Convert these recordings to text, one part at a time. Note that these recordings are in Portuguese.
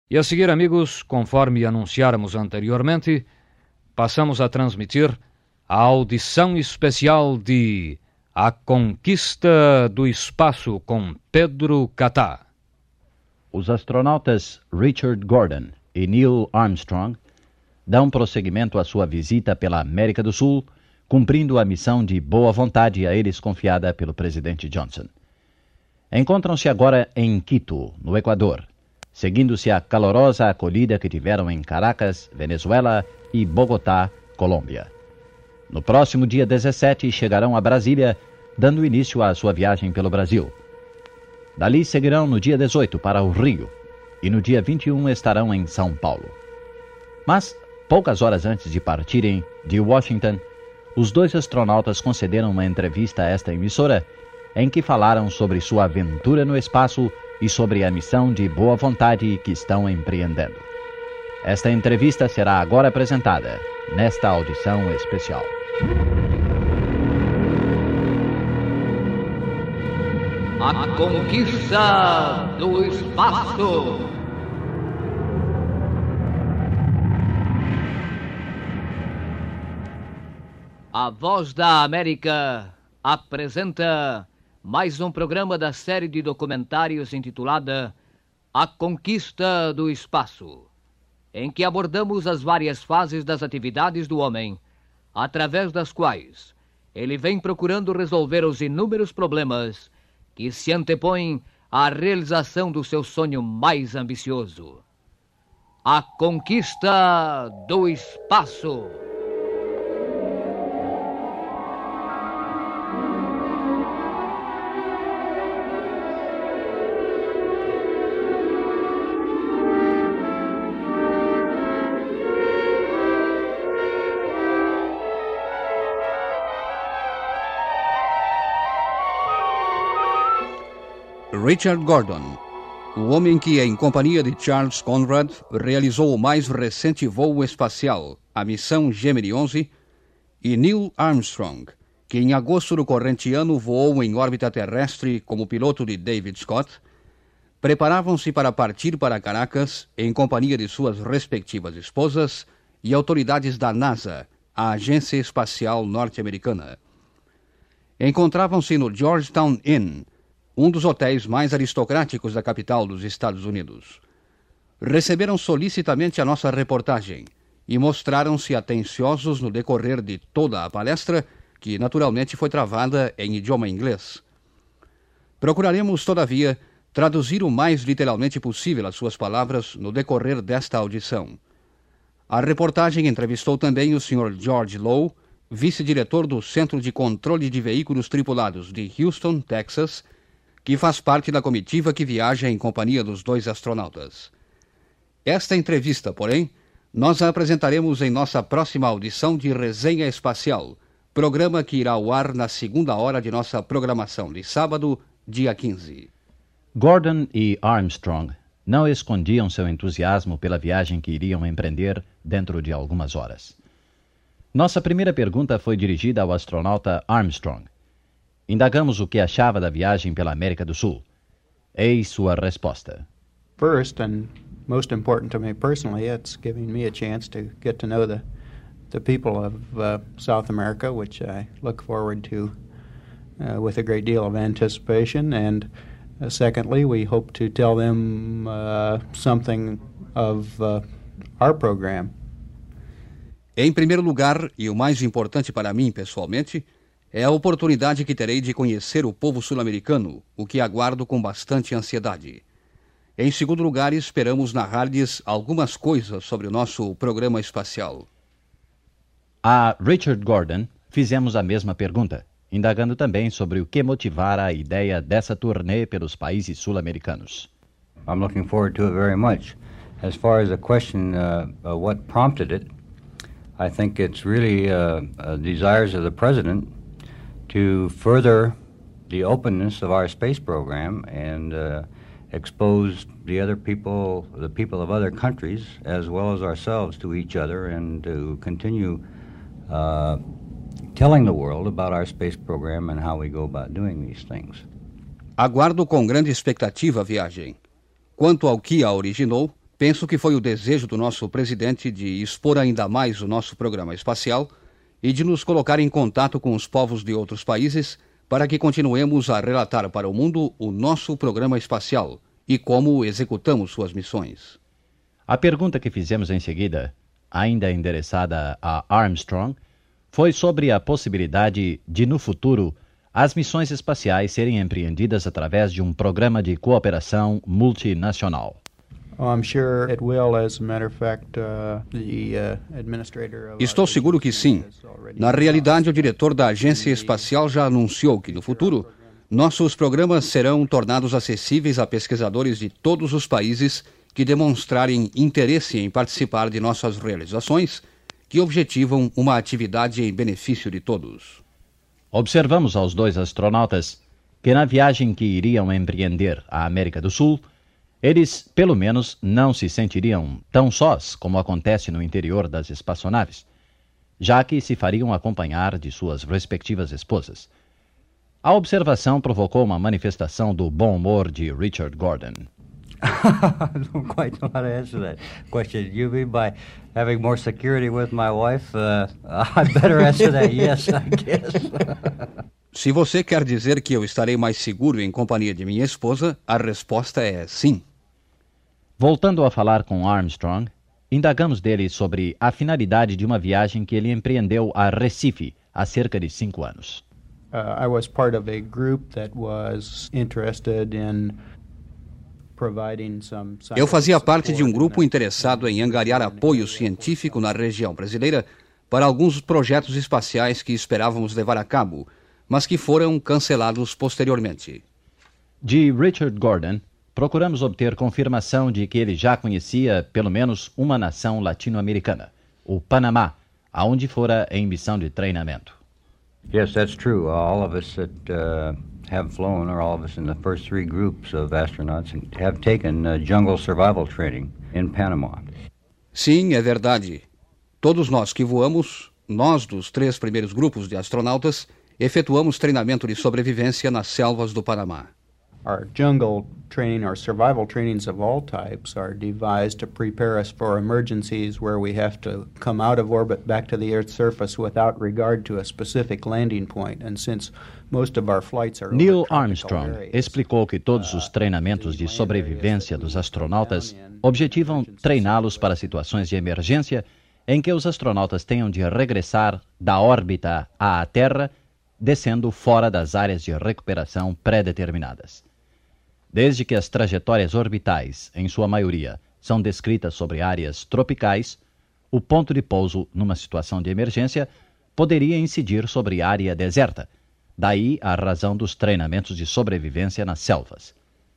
E a seguir, amigos, conforme anunciáramos anteriormente, passamos a transmitir a audição especial de A Conquista do Espaço com Pedro Catá. Os astronautas Richard Gordon e Neil Armstrong dão prosseguimento à sua visita pela América do Sul, cumprindo a missão de boa vontade a eles confiada pelo presidente Johnson. Encontram-se agora em Quito, no Equador, seguindo-se a calorosa acolhida que tiveram em Caracas, Venezuela e Bogotá, Colômbia. No próximo dia 17 chegarão a Brasília, dando início à sua viagem pelo Brasil. Dali seguirão no dia 18 para o Rio e no dia 21 estarão em São Paulo. Mas, poucas horas antes de partirem de Washington, os dois astronautas concederam uma entrevista a esta emissora em que falaram sobre sua aventura no espaço e sobre a missão de boa vontade que estão empreendendo. Esta entrevista será agora apresentada nesta audição especial. A Conquista do Espaço. A Voz da América apresenta mais um programa da série de documentários intitulada A Conquista do Espaço, em que abordamos as várias fases das atividades do homem, através das quais ele vem procurando resolver os inúmeros problemas que se antepõem à realização do seu sonho mais ambicioso. A Conquista do Espaço. Richard Gordon, o homem que, em companhia de Charles Conrad, realizou o mais recente voo espacial, a missão Gemini 11, e Neil Armstrong, que em agosto do corrente ano voou em órbita terrestre como piloto de David Scott, preparavam-se para partir para Caracas em companhia de suas respectivas esposas e autoridades da NASA, a Agência Espacial Norte-Americana. Encontravam-se no Georgetown Inn, um dos hotéis mais aristocráticos da capital dos Estados Unidos. Receberam solicitamente a nossa reportagem e mostraram-se atenciosos no decorrer de toda a palestra, que naturalmente foi travada em idioma inglês. Procuraremos, todavia, traduzir o mais literalmente possível as suas palavras no decorrer desta audição. A reportagem entrevistou também o Sr. George Lowe, vice-diretor do Centro de Controle de Veículos Tripulados de Houston, Texas, que faz parte da comitiva que viaja em companhia dos dois astronautas. Esta entrevista, porém, nós a apresentaremos em nossa próxima audição de Resenha Espacial, programa que irá ao ar na segunda hora de nossa programação de sábado, dia 15. Gordon e Armstrong não escondiam seu entusiasmo pela viagem que iriam empreender dentro de algumas horas. Nossa primeira pergunta foi dirigida ao astronauta Armstrong. Indagamos o que achava da viagem pela América do Sul. Eis sua resposta. First, and most important to me personally, it's giving me a chance to get to know the people of South America, which I look forward to with a great deal of anticipation. And secondly, we hope to tell them something of our program. Em primeiro lugar, e o mais importante para mim pessoalmente, é a oportunidade que terei de conhecer o povo sul-americano, o que aguardo com bastante ansiedade. Em segundo lugar, esperamos narrar-lhes algumas coisas sobre o nosso programa espacial. A Richard Gordon fizemos a mesma pergunta, indagando também sobre o que motivara a ideia dessa turnê pelos países sul-americanos. I'm looking forward to it very much. As far as the question, what prompted it, I think it's really desires of the President to further the openness of our space program and expose the people of other countries, as well as ourselves, to each other, and to continue telling the world about our space program and how we go about doing these things. Aguardo com grande expectativa a viagem. Quanto ao que a originou, Penso que foi o desejo do nosso presidente de expor ainda mais o nosso programa espacial e de nos colocar em contato com os povos de outros países para que continuemos a relatar para o mundo o nosso programa espacial e como executamos suas missões. A pergunta que fizemos em seguida, ainda endereçada a Armstrong, foi sobre a possibilidade de, no futuro, as missões espaciais serem empreendidas através de um programa de cooperação multinacional. Estou seguro que sim. Na realidade, o diretor da Agência Espacial já anunciou que, no futuro, nossos programas serão tornados acessíveis a pesquisadores de todos os países que demonstrarem interesse em participar de nossas realizações, que objetivam uma atividade em benefício de todos. Observamos aos dois astronautas que, na viagem que iriam empreender à América do Sul, eles, pelo menos, não se sentiriam tão sós como acontece no interior das espaçonaves, já que se fariam acompanhar de suas respectivas esposas. A observação provocou uma manifestação do bom humor de Richard Gordon. I don't quite know how to answer that question. You mean by having more security with my wife? I better answer that yes, I guess. Se você quer dizer que eu estarei mais seguro em companhia de minha esposa, a resposta é sim. Voltando a falar com Armstrong, indagamos dele sobre a finalidade de uma viagem que ele empreendeu a Recife há cerca de 5 anos. I was part of a group that was interested in providing some Eu fazia parte de um grupo interessado em angariar apoio científico na região brasileira para alguns projetos espaciais que esperávamos levar a cabo, mas que foram cancelados posteriormente. De Richard Gordon, procuramos obter confirmação de que ele já conhecia pelo menos uma nação latino-americana, o Panamá, aonde fora em missão de treinamento. Yes, that's true. All of us that have flown, or all of us in the first 3 groups of astronauts, have taken jungle survival training in Panama. Sim, é verdade. Todos nós que voamos, nós dos 3 primeiros grupos de astronautas, efetuamos treinamento de sobrevivência nas selvas do Panamá. Our jungle training, our survival trainings of all types are devised to prepare us for emergencies where we have to come out of orbit back to the Earth's surface without regard to a specific landing point. And since most of our flights are Neil Armstrong explicou que todos os treinamentos de sobrevivência dos astronautas objetivam treiná-los para situações de emergência em que os astronautas tenham de regressar da órbita à Terra, descendo fora das áreas de recuperação pré-determinadas. Desde que as trajetórias orbitais, em sua maioria, são descritas sobre áreas tropicais, o ponto de pouso numa situação de emergência poderia incidir sobre área deserta, daí a razão dos treinamentos de sobrevivência nas selvas.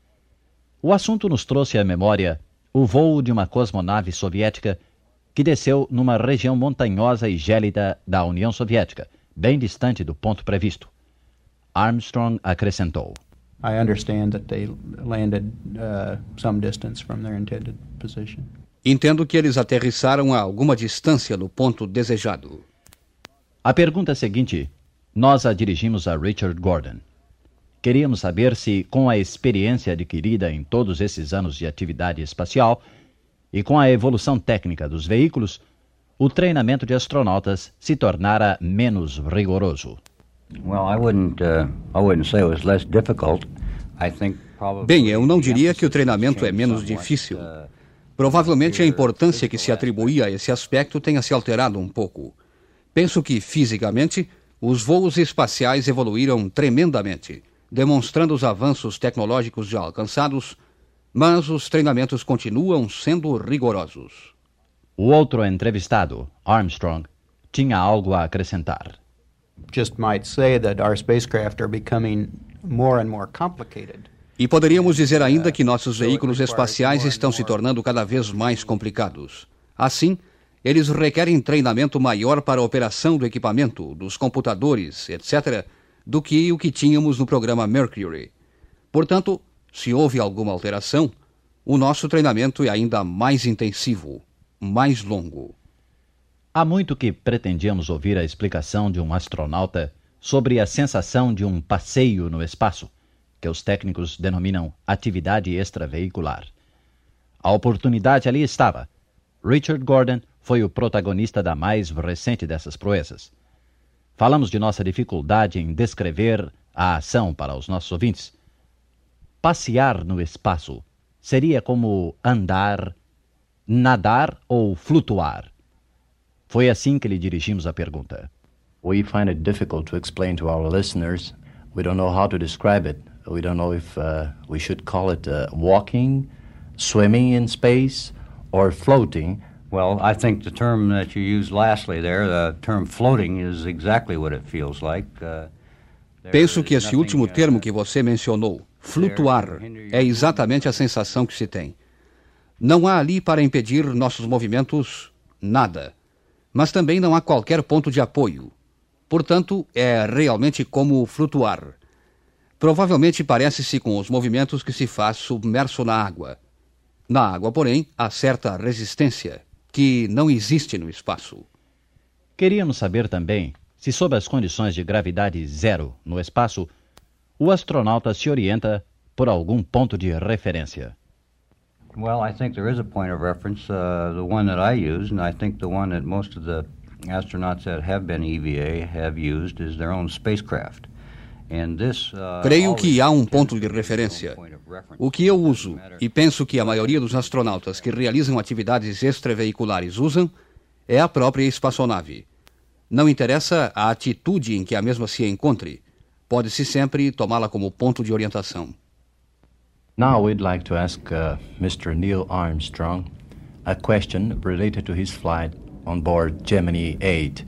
O assunto nos trouxe à memória o voo de uma cosmonave soviética que desceu numa região montanhosa e gélida da União Soviética, bem distante do ponto previsto. Armstrong acrescentou: I understand that they landed some distance from their intended position. Entendo que eles aterrissaram a alguma distância do ponto desejado. A pergunta seguinte, nós a dirigimos a Richard Gordon. Queríamos saber se, com a experiência adquirida em todos esses anos de atividade espacial e com a evolução técnica dos veículos, o treinamento de astronautas se tornara menos rigoroso. Well, I wouldn't say it was less difficult. I think probably. Bem, eu não diria que o treinamento é menos difícil. Provavelmente a importância que se atribuía a esse aspecto tenha se alterado um pouco. Penso que, fisicamente, os voos espaciais evoluíram tremendamente, demonstrando os avanços tecnológicos já alcançados, mas os treinamentos continuam sendo rigorosos. O outro entrevistado, Armstrong, tinha algo a acrescentar. Just might say that our spacecraft are becoming more and more complicated. E poderíamos dizer ainda que nossos veículos espaciais estão se tornando cada vez mais complicados. Assim, eles requerem treinamento maior para a operação do equipamento, dos computadores, etc., do que o que tínhamos no programa Mercury. Portanto, se houve alguma alteração, o nosso treinamento é ainda mais intensivo, mais longo. Há muito que pretendíamos ouvir a explicação de um astronauta sobre a sensação de um passeio no espaço, que os técnicos denominam atividade extraveicular. A oportunidade ali estava. Richard Gordon foi o protagonista da mais recente dessas proezas. Falamos de nossa dificuldade em descrever a ação para os nossos ouvintes. Passear no espaço seria como andar, nadar ou flutuar? Foi assim que lhe dirigimos a pergunta. We find it difficult to explain to our listeners. We don't know how to describe it. We don't know if we should call it walking, swimming in space, or floating. Well, I think the term that you used lastly there, the term floating, is exactly what it feels like. Penso que esse último termo que você mencionou, flutuar, é exatamente a sensação que se tem. Não há ali para impedir nossos movimentos nada, mas também não há qualquer ponto de apoio. Portanto, é realmente como flutuar. Provavelmente parece-se com os movimentos que se faz submerso na água. Na água, porém, há certa resistência que não existe no espaço. Queríamos saber também se, sob as condições de gravidade zero no espaço, o astronauta se orienta por algum ponto de referência. Well, I think there is a point of reference, the one that I use, and I think the one that most of the astronauts that have been EVA have used is their own spacecraft. And this, Creio que há um ponto de referência. O que eu uso, e penso que a maioria dos astronautas que realizam atividades extraveiculares usam, é a própria espaçonave. Não interessa a atitude em que a mesma se encontre, pode-se sempre tomá-la como ponto de orientação. Now we'd like to ask Mr. Neil Armstrong a question related to his flight on board Gemini 8.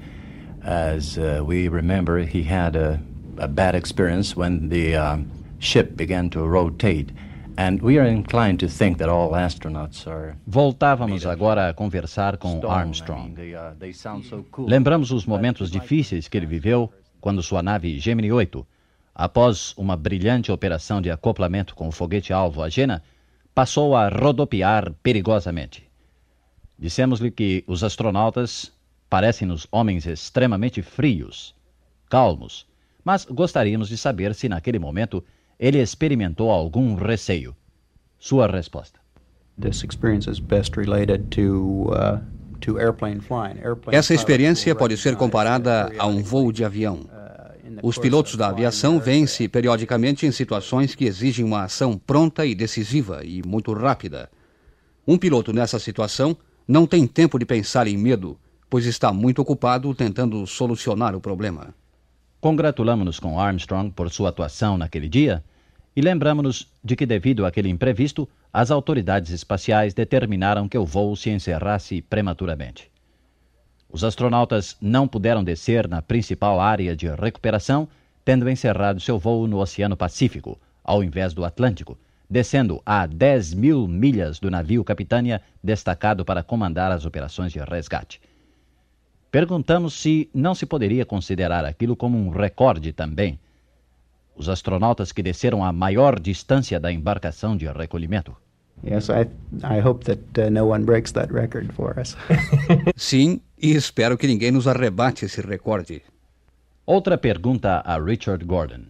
As we remember, he had a bad experience when the ship began to rotate. And we are inclined to think that all astronauts are... Voltávamos agora a conversar com Armstrong. They sound so cool. Lembramos os momentos difíceis que ele viveu quando sua nave Gemini 8, após uma brilhante operação de acoplamento com o foguete-alvo Agena, passou a rodopiar perigosamente. Dissemos-lhe que os astronautas parecem-nos homens extremamente frios, calmos, mas gostaríamos de saber se naquele momento ele experimentou algum receio. Sua resposta. This experience is best related to airplane flying. Essa experiência pode ser comparada a um voo de avião. Os pilotos da aviação veem-se periodicamente em situações que exigem uma ação pronta e decisiva e muito rápida. Um piloto nessa situação não tem tempo de pensar em medo, pois está muito ocupado tentando solucionar o problema. Congratulamos-nos com Armstrong por sua atuação naquele dia e lembramos-nos de que, devido àquele imprevisto, as autoridades espaciais determinaram que o voo se encerrasse prematuramente. Os astronautas não puderam descer na principal área de recuperação, tendo encerrado seu voo no Oceano Pacífico, ao invés do Atlântico, descendo a 10.000 milhas do navio Capitânia, destacado para comandar as operações de resgate. Perguntamos se não se poderia considerar aquilo como um recorde também. Os astronautas que desceram a maior distância da embarcação de recolhimento. Yes, I hope that no one breaks that record for us. Sim, e espero que ninguém nos arrebate esse recorde. Outra pergunta a Richard Gordon.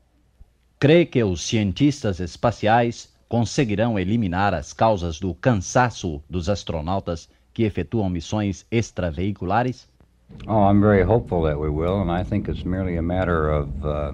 Crê que os cientistas espaciais conseguirão eliminar as causas do cansaço dos astronautas que efetuam missões extraveiculares? Oh, I'm very hopeful that we will, and I think it's merely a matter of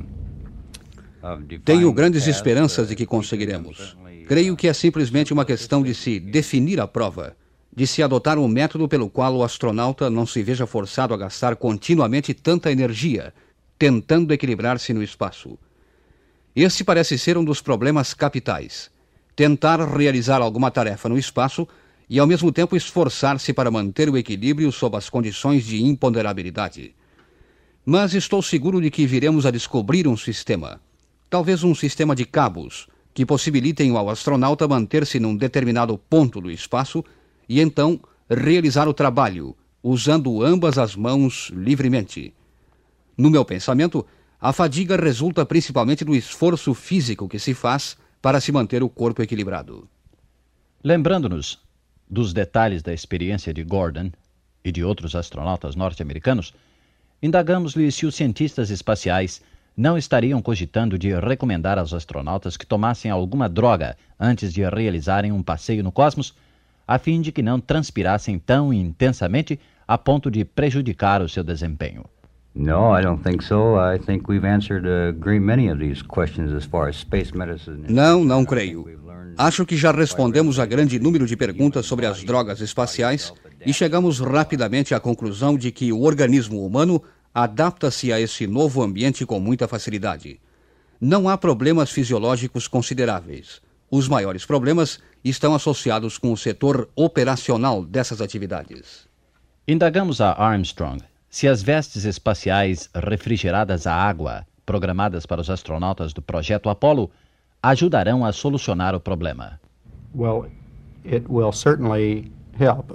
Tenho grandes esperanças de que conseguiremos. Creio que é simplesmente uma questão de se definir a prova, de se adotar um método pelo qual o astronauta não se veja forçado a gastar continuamente tanta energia, tentando equilibrar-se no espaço. Esse parece ser um dos problemas capitais. Tentar realizar alguma tarefa no espaço e, ao mesmo tempo, esforçar-se para manter o equilíbrio sob as condições de imponderabilidade. Mas estou seguro de que viremos a descobrir um sistema, talvez um sistema de cabos, que possibilitem ao astronauta manter-se num determinado ponto do espaço e, então, realizar o trabalho, usando ambas as mãos livremente. No meu pensamento, a fadiga resulta principalmente do esforço físico que se faz para se manter o corpo equilibrado. Lembrando-nos dos detalhes da experiência de Gordon e de outros astronautas norte-americanos, indagamos-lhe se os cientistas espaciais não estariam cogitando de recomendar aos astronautas que tomassem alguma droga antes de realizarem um passeio no cosmos, a fim de que não transpirassem tão intensamente a ponto de prejudicar o seu desempenho. No, I don't think so. I think we've answered a great many of these questions as far as space medicine. Não creio. Acho que já respondemos a grande número de perguntas sobre as drogas espaciais e chegamos rapidamente à conclusão de que o organismo humano adapta-se a esse novo ambiente com muita facilidade. Não há problemas fisiológicos consideráveis. Os maiores problemas estão associados com o setor operacional dessas atividades. Indagamos a Armstrong se as vestes espaciais refrigeradas a água, programadas para os astronautas do projeto Apollo, ajudarão a solucionar o problema. Well, it will certainly help.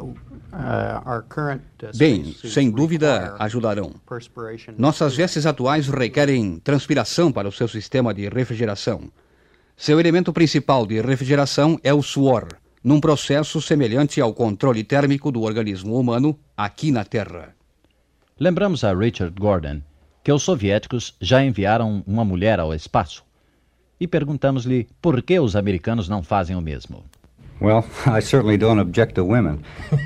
Bem, sem dúvida ajudarão. Nossas vestes atuais requerem transpiração para o seu sistema de refrigeração. Seu elemento principal de refrigeração é o suor, num processo semelhante ao controle térmico do organismo humano aqui na Terra. Lembramos a Richard Gordon que os soviéticos já enviaram uma mulher ao espaço e perguntamos-lhe por que os americanos não fazem o mesmo. Well, I certainly don't object to women,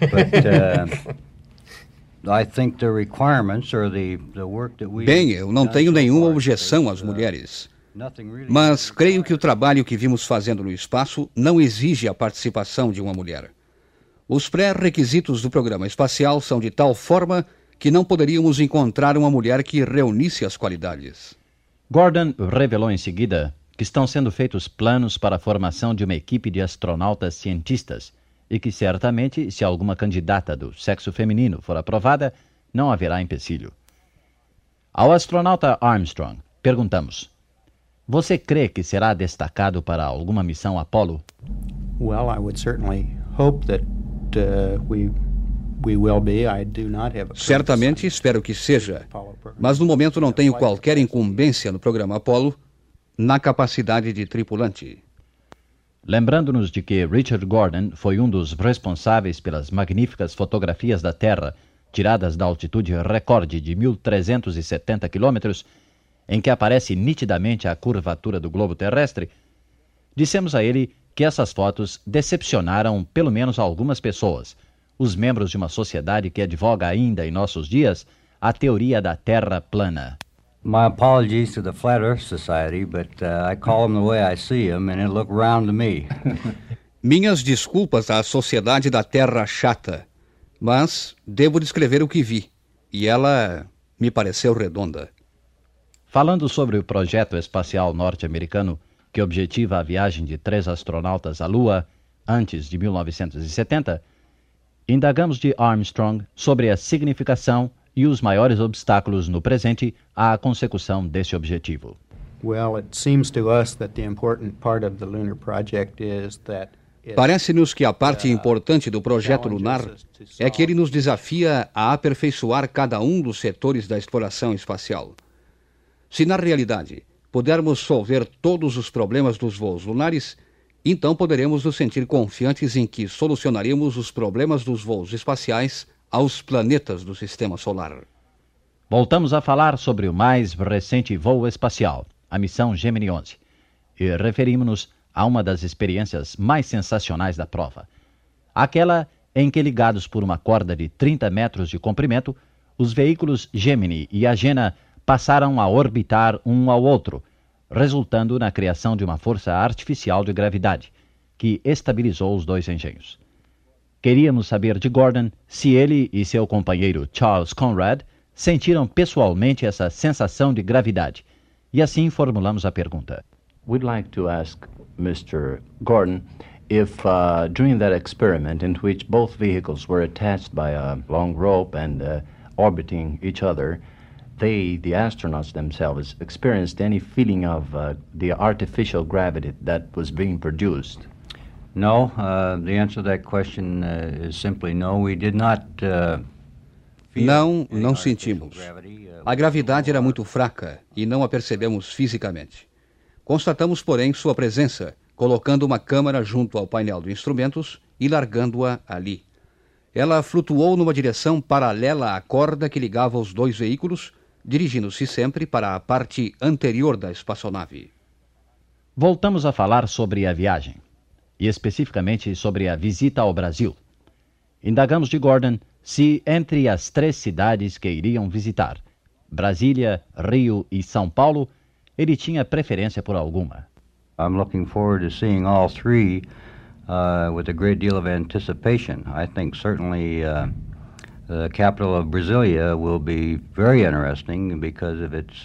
but I think the requirements or the work that we... Bem, eu não tenho nenhuma objeção às mulheres, mas creio que o trabalho que vimos fazendo no espaço não exige a participação de uma mulher. Os pré-requisitos do programa espacial são de tal forma que não poderíamos encontrar uma mulher que reunisse as qualidades. Gordon revelou em seguida que estão sendo feitos planos para a formação de uma equipe de astronautas cientistas e que certamente, se alguma candidata do sexo feminino for aprovada, não haverá empecilho. Ao astronauta Armstrong, perguntamos: você crê que será destacado para alguma missão Apollo? Well, I would certainly hope that we will be. I do not have a... Certamente espero que seja, mas no momento não tenho qualquer incumbência no programa Apollo na capacidade de tripulante. Lembrando-nos de que Richard Gordon foi um dos responsáveis pelas magníficas fotografias da Terra tiradas da altitude recorde de 1.370 quilômetros, em que aparece nitidamente a curvatura do globo terrestre, dissemos a ele que essas fotos decepcionaram pelo menos algumas pessoas, os membros de uma sociedade que advoga ainda em nossos dias a teoria da Terra plana. My apologies to the Flat Earth Society, but I call them the way I see them, and it look round to me. Minhas desculpas à Sociedade da Terra Chata, mas devo descrever o que vi, e ela me pareceu redonda. Falando sobre o projeto espacial norte-americano, que objetiva a viagem de 3 astronautas à Lua antes de 1970, indagamos de Armstrong sobre a significação e os maiores obstáculos no presente à consecução desse objetivo. Well, it seems to us that the important part of the lunar project is that Parece-nos que a parte importante do projeto lunar é que ele nos desafia a aperfeiçoar cada um dos setores da exploração espacial. Se na realidade pudermos solver todos os problemas dos voos lunares, então poderemos nos sentir confiantes em que solucionaremos os problemas dos voos espaciais aos planetas do Sistema Solar. Voltamos a falar sobre o mais recente voo espacial, a missão Gemini 11, e referimos-nos a uma das experiências mais sensacionais da prova. Aquela em que, ligados por uma corda de 30 metros de comprimento, os veículos Gemini e Agena passaram a orbitar um ao outro, resultando na criação de uma força artificial de gravidade, que estabilizou os 2 engenhos. Queríamos saber de Gordon se ele e seu companheiro Charles Conrad sentiram pessoalmente essa sensação de gravidade, e assim formulamos a pergunta. We'd like to ask Mr. Gordon if during that experiment in which both vehicles were attached by a long rope and orbiting each other, the astronauts themselves, experienced any feeling of the artificial gravity that was being produced? No, the answer to that question is simply no. We did not Não sentimos. A gravidade era muito fraca e não a percebemos fisicamente. Constatamos, porém, sua presença, colocando uma câmara junto ao painel de instrumentos e largando-a ali. Ela flutuou numa direção paralela à corda que ligava os 2 veículos, dirigindo-se sempre para a parte anterior da espaçonave. Voltamos a falar sobre a viagem, e especificamente sobre a visita ao Brasil. Indagamos de Gordon se, entre as 3 cidades que iriam visitar, Brasília, Rio e São Paulo, ele tinha preferência por alguma. I'm looking forward to seeing all 3 with a great deal of anticipation. I think certainly the capital of Brasilia will be very interesting because of its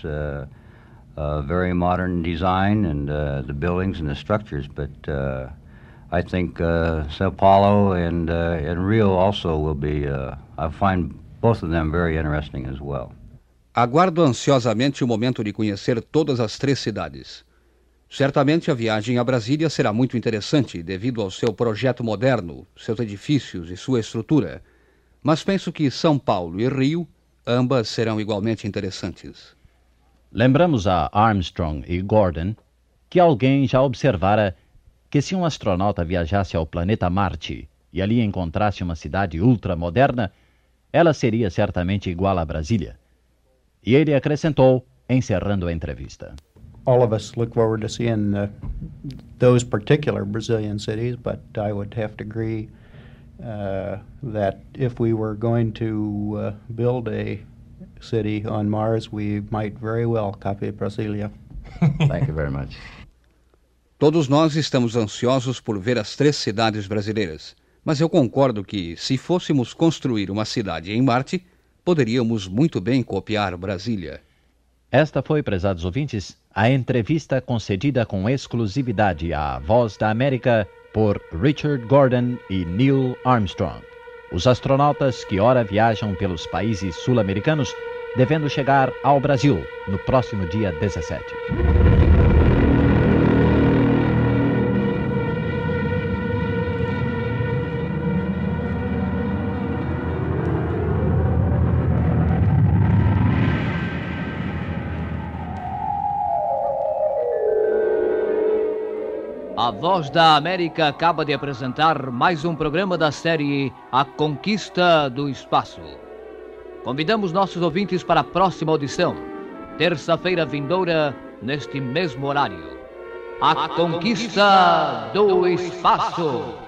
very modern design and the buildings and the structures. But I think Sao Paulo and Rio also will be, I find both of them very interesting as well. Aguardo ansiosamente o momento de conhecer todas as 3 cidades. Certamente a viagem a Brasília será muito interessante devido ao seu projeto moderno, seus edifícios e sua estrutura. Mas penso que São Paulo e Rio, ambas serão igualmente interessantes. Lembramos a Armstrong e Gordon que alguém já observara que se um astronauta viajasse ao planeta Marte e ali encontrasse uma cidade ultramoderna, ela seria certamente igual a Brasília. E ele acrescentou, encerrando a entrevista. All of us look forward to seeing those particular Brazilian cities, but I would have to agree that if we were going to build a city on Mars, we might very well copy Brasilia. Thank you very much. Todos nós estamos ansiosos por ver as 3 cidades brasileiras, mas eu concordo que, se fôssemos construir uma cidade em Marte, poderíamos muito bem copiar Brasília. Esta foi, prezados ouvintes, a entrevista concedida com exclusividade à Voz da América por Richard Gordon e Neil Armstrong, os astronautas que ora viajam pelos países sul-americanos, devendo chegar ao Brasil no próximo dia 17. A Voz da América acaba de apresentar mais um programa da série A Conquista do Espaço. Convidamos nossos ouvintes para a próxima audição, terça-feira vindoura, neste mesmo horário. A Conquista do Espaço.